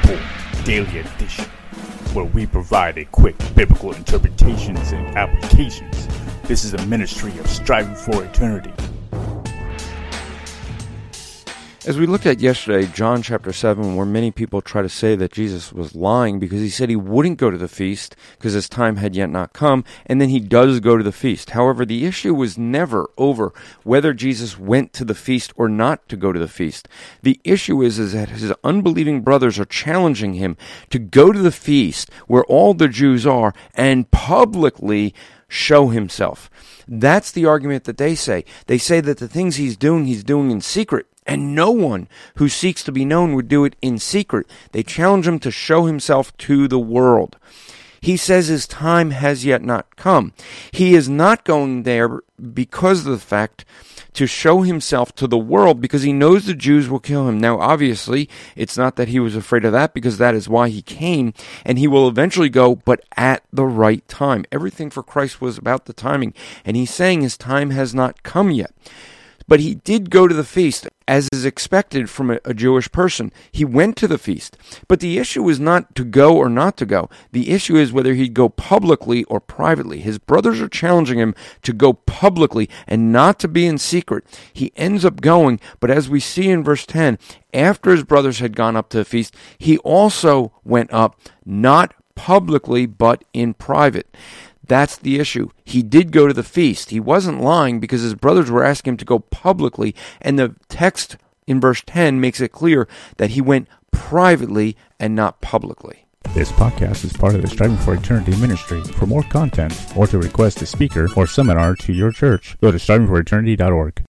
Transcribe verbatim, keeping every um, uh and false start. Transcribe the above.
Report Daily Edition, where we provide a quick biblical interpretations and applications. This is a ministry of Striving for Eternity. As we looked at yesterday, John chapter seven, where many people try to say that Jesus was lying because he said he wouldn't go to the feast because his time had yet not come, and then he does go to the feast. However, the issue was never over whether Jesus went to the feast or not to go to the feast. The issue is, is that his unbelieving brothers are challenging him to go to the feast where all the Jews are and publicly show himself. That's the argument that they say. They say that the things he's doing, he's doing in secret. And no one who seeks to be known would do it in secret. They challenge him to show himself to the world. He says his time has yet not come. He is not going there because of the fact to show himself to the world because he knows the Jews will kill him. Now, obviously, it's not that he was afraid of that because that is why he came, and he will eventually go, but at the right time. Everything for Christ was about the timing, and he's saying his time has not come yet. But he did go to the feast, as is expected from a, a Jewish person. He went to the feast. But the issue is not to go or not to go. The issue is whether he'd go publicly or privately. His brothers are challenging him to go publicly and not to be in secret. He ends up going, but as we see in verse ten, after his brothers had gone up to the feast, he also went up, not publicly, but in private. That's the issue. He did go to the feast. He wasn't lying because his brothers were asking him to go publicly, and the text in verse ten makes it clear that he went privately and not publicly. This podcast is part of the Striving for Eternity ministry. For more content or to request a speaker or seminar to your church, go to striving for eternity dot org.